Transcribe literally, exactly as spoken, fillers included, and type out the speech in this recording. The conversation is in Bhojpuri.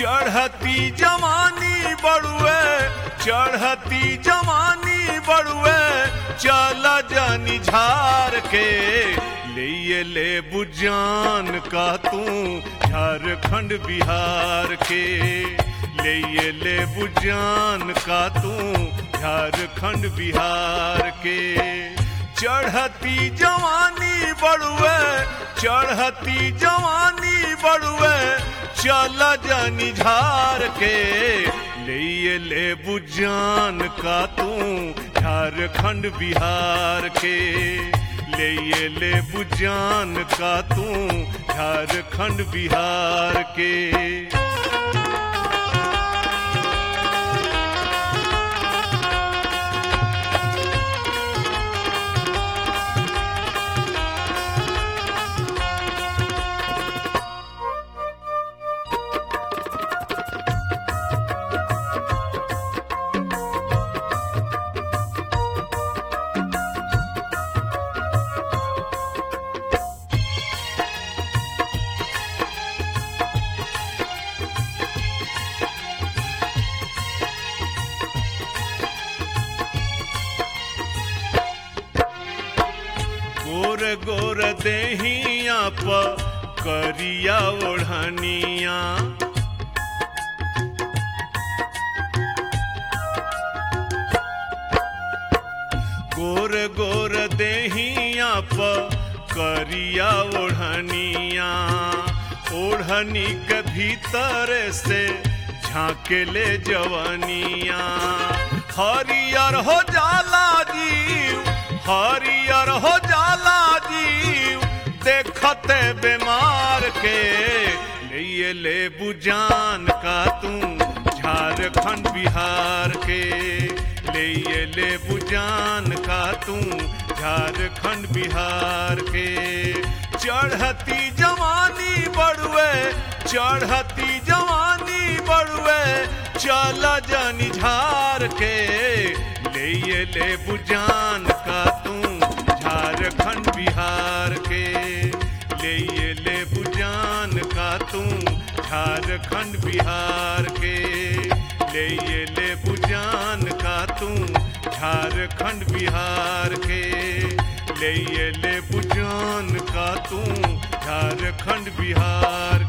चढ़ती जवानी बड़ुए चढ़ती जवानी बड़ुए चला जानी झार के ले ले बुजान का तू झारखंड बिहार के ले ले बुजान का तू झारखंड बिहार के चढ़ती जवानी बड़ुए चढ़ती जवानी बड़ुए चला जानी झार के ले ले बुजान का तू झारखंड बिहार के ले ले बुजान का तू झारखंड बिहार के गोर गोर देहिया प करिया ओढ़निया गोर गोर देहिया प करिया ओढ़निया ओढ़नी के भीतर से झांके ले जवानिया हरियर हो जाला जीव हरियर हो जाला जीव देखते बीमार के ले ले बुजान का तू झारखंड बिहार के ले ले बुजान का तू झारखंड बिहार के चढ़ती जवानी बड़ुए चढ़ती जवानी बड़ुए चला जानी झार के ले ले बुजान का तू झारखंड बिहार के ले ले बुजान का तू झारखंड बिहार के ले ले बुजान का तू झारखंड बिहार के ले ले बुजान का तू झारखंड बिहार